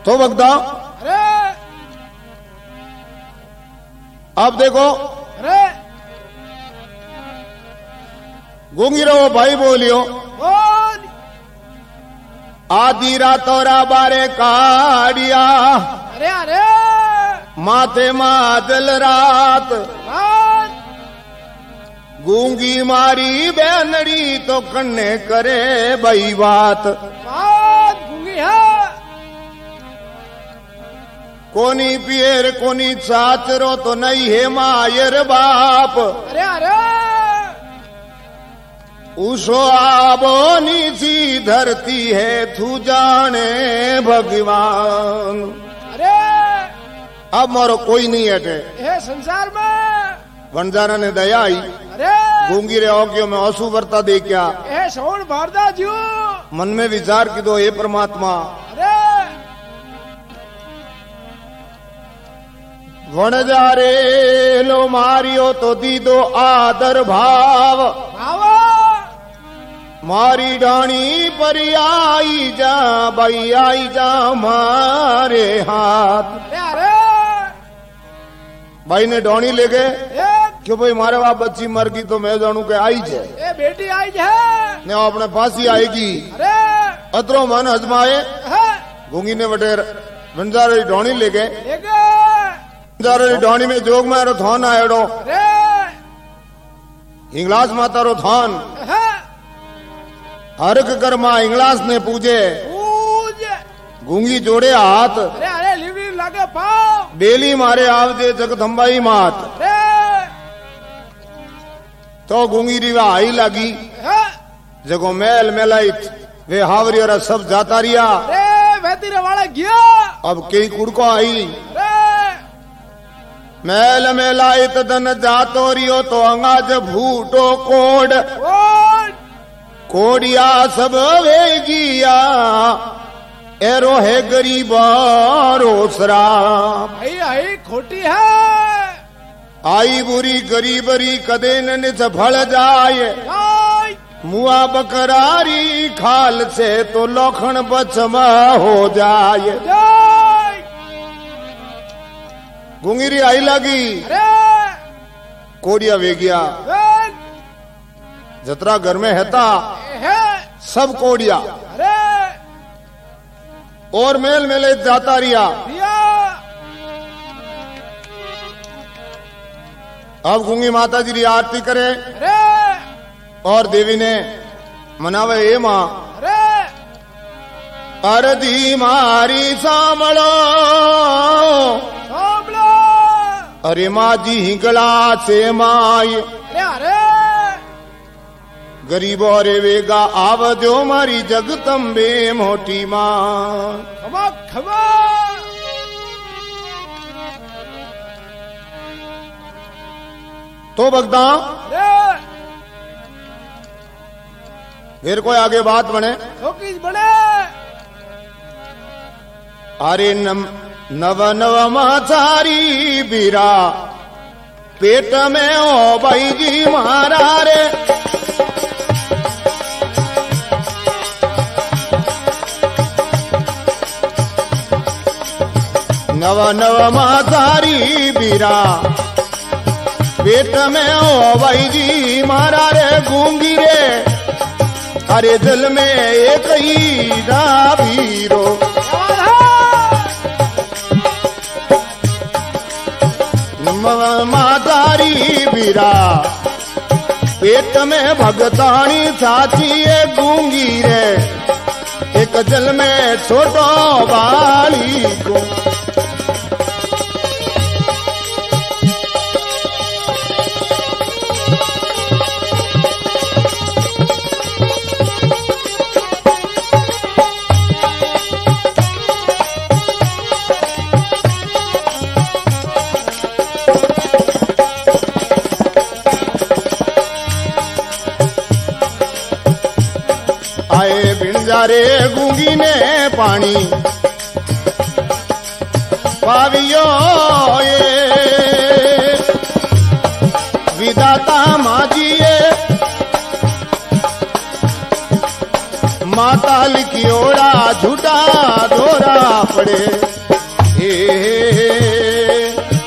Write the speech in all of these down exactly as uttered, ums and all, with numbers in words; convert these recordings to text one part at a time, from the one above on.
तो बगदा अरे अब देखो अरे गूंगी रहो भाई बोलियो बोल आधी रातोरा बारे काड़िया अरे अरे माथे मादल रात बोल गूंगी मारी बैनड़ी तो कन्ने करे बई बात बोल गूंगी है कोनी पियर कोनी चाचरो तो नहीं है मायर बाप अरे अरे उसो आबो नीची धरती है तू जाने भगवान। अरे अब मारो कोई नहीं हटे ये संसार में वनजारा ने दया आई अरे गूंगी रे औक्यो में आंसू बरता दे क्या ये सोन भारदा जू मन में विचार की दो हे परमात्मा अरे वण जा रे लो मारियो तो दी दो आदर भाव बाबा मारी डाणी पर आई जा भाई आई जा मारे हाथ। अरे अरे भाई ने डोणी ले गए ये क्यों भाई मारे बाप बच्ची मर गई तो मैं जानू के आई जाए ये बेटी आई है ने अपने फांसी आएगी अरे अतरो मन हजमाए है गूंगी ने बटेर वंजारे डोणी ले गए एक वंजारे डोणी में जोग में रो थान आयोडो अरे हिंगलास माता रो थान है हरक कर मां हिंगलास ने पूजे पूज गूंगी जोड़े हाथ अरे अरे लिवली लागे पाओ डेली मारे आवदे जगदम्बाई मात अरे तो गूंगी रिवा आई लगी है जगो मेल मेलाइत वे हावरी और सब जाता रिया अरे वेतीरे वाला गया अब कई कुड़को आई अरे मेल मेलाइत दन जातो रियो तो अंगाज भूटो कोड बोल कोडिया सब वेगिया एरो है गरीबा रोसरा आई आई खोटी है आई बुरी गरीबरी कदे न फल जाए आई मुआ बकरारी खाल से तो लोखन बचमा हो जाए। जय गुंगिरी आई लगी अरे कोडिया वेगिया वेल जतरा घर में हेता है सब कोडिया अरे और मेल मेले जाता रिया। दिया अब गूंगी माता जी री आरती करे अरे और देवी ने मनावे ए मां अरे अरदी मारी सामलो सामलो अरे माँ जी हिंगला से माई अरे अरे गरीबो रे वेगा आव दो मारी जगदम्बे मोटी मां। खमा खमा तो बगदा अरे फिर कोई आगे बात बने ठोकीज बने अरे नम नव नव माचारी बीरा पेट में ओ भाई जी मारा रे नव नव माचारी बीरा पेट में ओ भाई जी मारा रे गूंगी रे अरे दिल में एक ही रावीरो मातारी बीरा पेट में भगतानी चाची है गूंगी रे एक जल में छोटो बाली को रे गूंगी ने पानी पावियो ये विदाता माजिए माता लिखियोड़ा झूठा धोरा पड़े दे हे, हे, हे।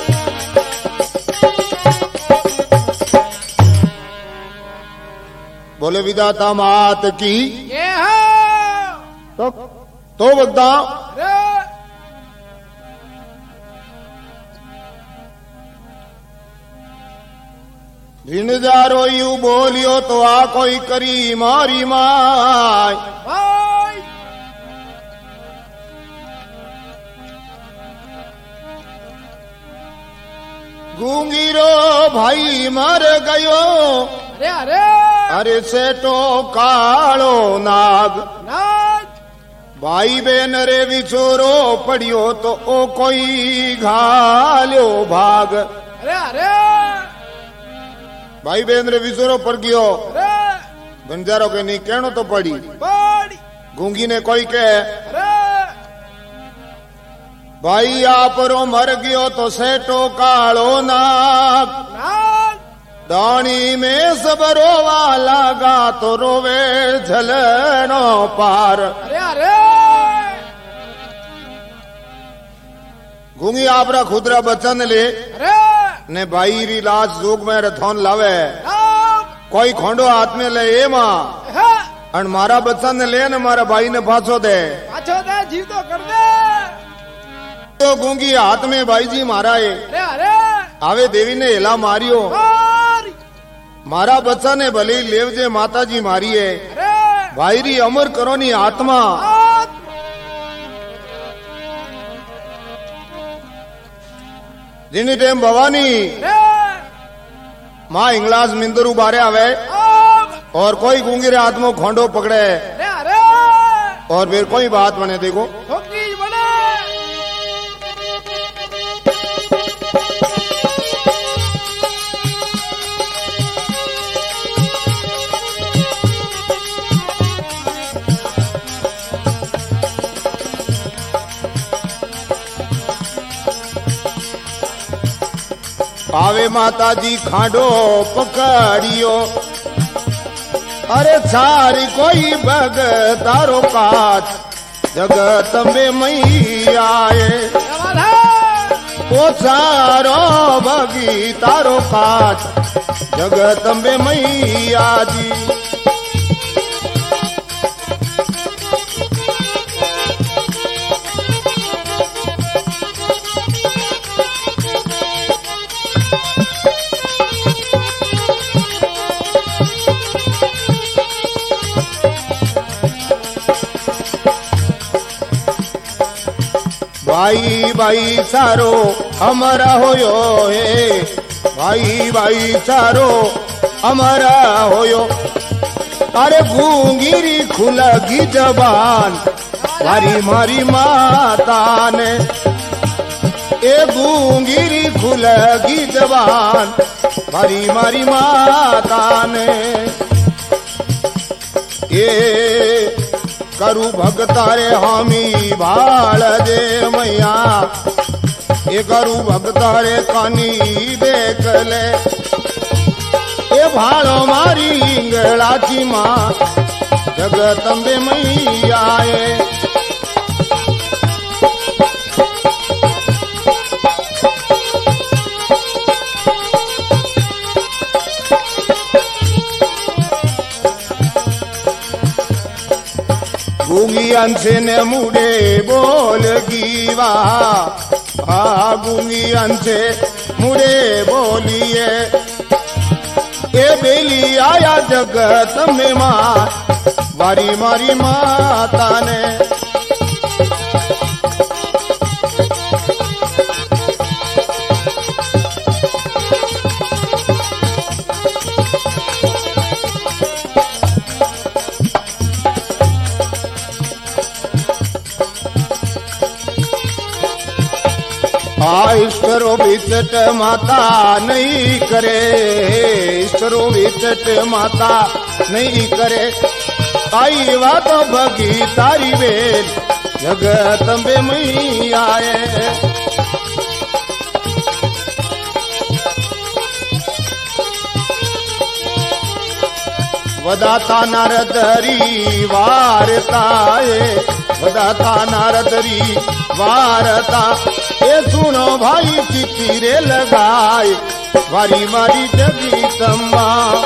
बोले विधाता मात की ये है तो तो बगदा रे ऋण जा रोयू बोलियो तो आ कोई करी मारी माय भाई गूंगीरो भाई मर गयो अरे अरे अरे सेठो कालो नाग नाच भाई बहन रे विछोरो पड़ियो तो ओ कोई घालो भाग अरे अरे भाई बहन रे विछोरो पड़ गयो अरे बंजारो के नहीं कहनो तो पड़ी बड़ी गूंगी ने कोई के अरे भाई आपरो मर गयो तो सेठो कालो नाग नाच दानी में सब रोवा लागा तो रोवे झलनो पार अरे अरे गूंगी आपरा खुदरा बचन ले अरे ने भाई री लाश जोग में रथोन लावे राम कोई खोंडो हाथ में ले ए मां है अन मारा बचन ले ने मारा भाई ने फांसो दे अच्छो दे जीव तो कर दे तो गूंगी हाथ में भाई जी मारा है अरे अरे आवे देवी ने हेला मारियो मारी मारा बच्चा ने भले ही लेवजे माता जी मारी है अरे भाई री अमर करो नी आत्मा आत्मा जिनी टेम भवानी अरे माँ इंग्लास मिंदरू बारे आवे आम और कोई गूंगी रे आत्मा खोंडो पकड़े अरे अरे और फिर कोई बात बने देखो ठोकी बने आवे माता जी खांडो पकड़ियो अरे सारी कोई भग तारो काज जगत में मई आए ओ सारो भगी तारो काज जगत में मई आजी भाई भाई सारो हमारा होयो है भाई भाई सारो हमारा होयो अरे गूंगीरी खुलगी जबान मारी मारी माता ने ए गूंगीरी खुलगी जबान मारी मारी माता ने ए करू भगतारे हामी भाल दे मैया ये करू भगतारे कानी देख ले ये भालो मारी इंगलाची माँ जगदम्बे मैया गूंगी अंशे ने मुड़े बोल गीवा आ गूंगी अंशे मुड़े बोलिए ए बेली आया जगत में माँ मारी मारी माता ने ईश्वरो विचट माता नहीं करे ईश्वरो विचट माता नहीं करे आई बात भगी तारी बेल जगत में मई आए वदाता नारद हरी वारताए सदाता नारदरी वारता ए सुनो भाई चिट्ठी रे लगाए वारी मारी जगदम्बा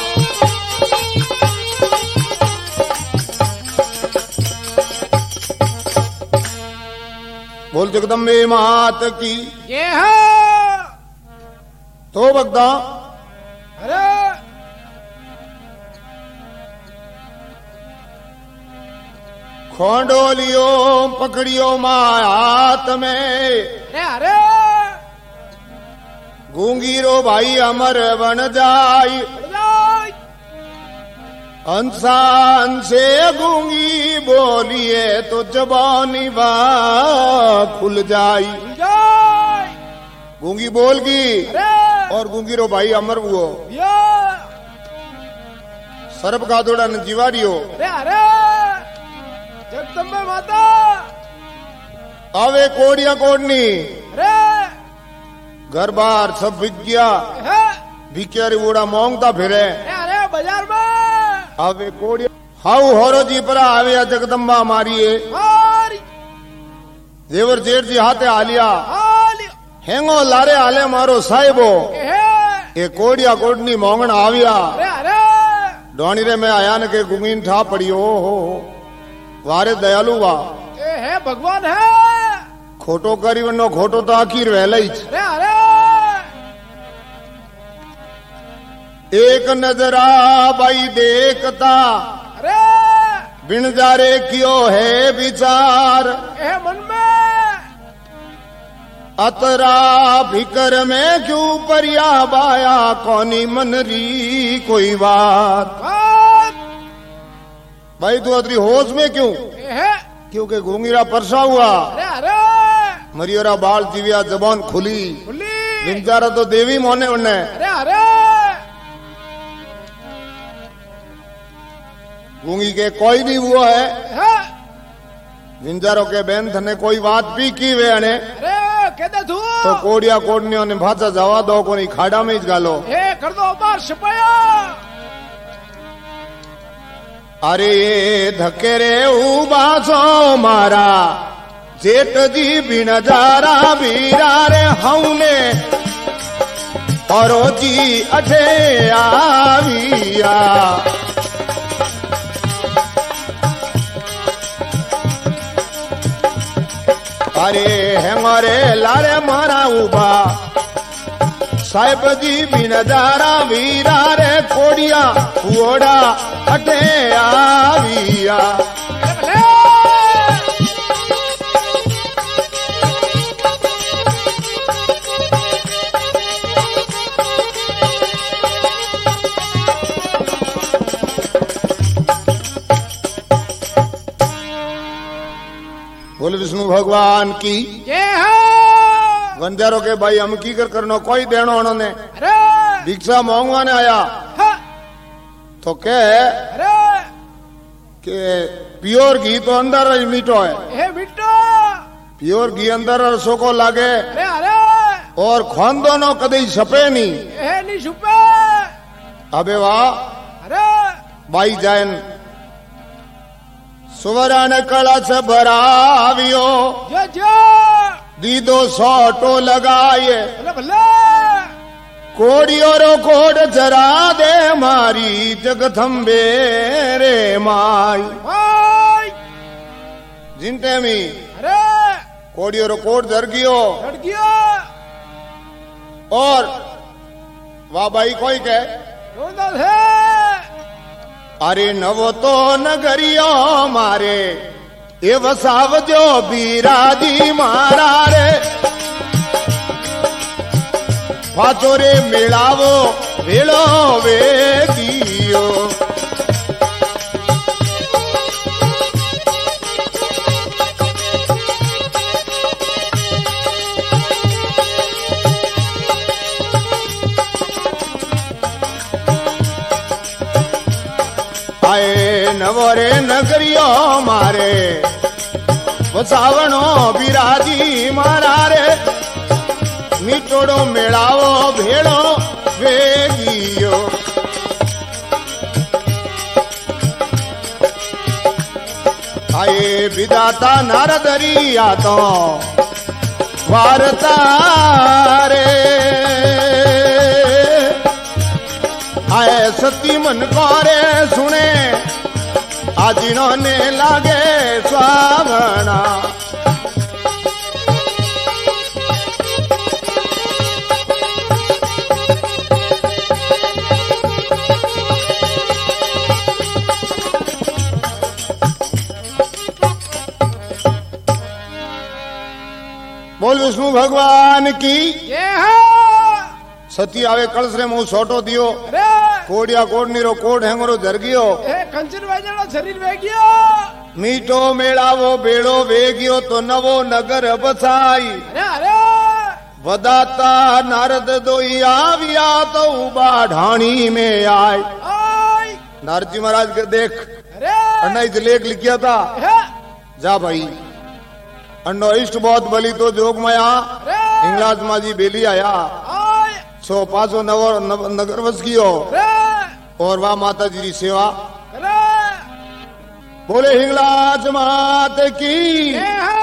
बोल जगदम्बे मात की ये है तो बगदा अरे खोंडोलियो पकड़ियो मायात में अरे अरे गूंगीरो भाई अमर बन जाई अंसान से गूंगी बोलिए तो जबानी बा खुल जाई गूंगी बोलगी और गूंगीरो भाई अमर हुओ सर्प का दौड़ा न जीवारियो अरे अरे जगदम्बे माता आवे कोड़िया कोड़नी अरे घर बार सब बिक गया भिक्यारी वोड़ा मांगता फिरे अरे बाजार में आवे कोड़िया हाउ होरो जी पर आवे जगदम्बा मारिए देवर जेठ जी हाथे आलिया हेंगो लारे आले मारो साहिबो ए कोड़िया कोड़नी मोंगन आविया डोनी रे में आया न के गुंगीन ठा पड़ी ओ हो वारे दयालु वा ए है भगवान है खोटो करी वनो खोटो तो आखिर वेला ही अरे अरे एक नजरा बाई देखता अरे बिन जारे क्यों है विचार ए मन में अतरा फिकर में क्यों परिया बाया कौनी मन री कोई बात भाई तू अतरी होश में क्यों क्योंकि घूंगीरा परसा हुआ अरे अरे मरियोरा बाल जीविया जबान खुली खुली बिंजारा तो देवी मोने उन्ने अरे अरे गूंगी के कोई नहीं हुआ है विंजारो के बेन थने कोई बात भी की वे अने अरे कहते तू तो कोड़िया कोड़नियों ने भाषा जवा दो को नहीं खाड़ा में ही गालो हे कर दो बार छपाया अरे ये धक्के रे उबासो मारा जेठ जी भी नजारा बीरा रे हौने और जी अठे आविया अरे हेंगरे लारे मारा उबा साहिब जी भी नजारा वीरा रे कोड़िया ओड़ा अटे आविया बोले विष्णु भगवान की वंजारो के भाई हम की कर करनो कोई देनो उन्होंने भिक्षा मांगवा ने आया तो के के प्योर घी तो अंदर मीठो है प्योर घी अंदर सोको लागे और खोन दोनों कदे छपे नहीं छुपे अबे वाह भाई जायन सुवरण कलश भरावियो दीदो सोटो लगाए कोड़ियो रो कोड जरा दे मारी जगदम्बे रे माई जिनते मी कोड़ियो रो कोड जर गियो और वाह भाई कोई के अरे नवो तो नगरियो मारे ये वसाव जो बीराजी मारा रे पाचो रे मिलावो भेड़ो वेगियो आए नवरे नगरियो मारे वसावणो बिराजी मारा रे मीठोड़ो मेड़ावो भेड़ो वेगियो आए विदाता नारदरिया तो वारता रे आए सती मन कोरे सुने आज इन्होंने लागे स्वावना बोल विष्णु भगवान की ये है सती आवे कलश रे मुंह सोटो दियो अरे कोडिया कोडनी रो कोड हेंगरो जर गयो ए कंचन वेजड़ो शरीर वेगियो मीठो मेळावो बेड़ो वेगियो तो नवो नगर बसाई अरे अरे वदाता नारद दोई आविया तो उबा ढाणी में आय आई नारद जी महाराज के देख अरे अन्ना इस लेख लिखिया था है जा भाई अन्नो इष्ट बहुत बली तो जोग माया अरे हिंगलाज माजी बेली आया आई सो पासो नवर नव, नगर बस कियो अरे और वाह माता जी की सेवा अरे बोले हिंगलाज मात की ये है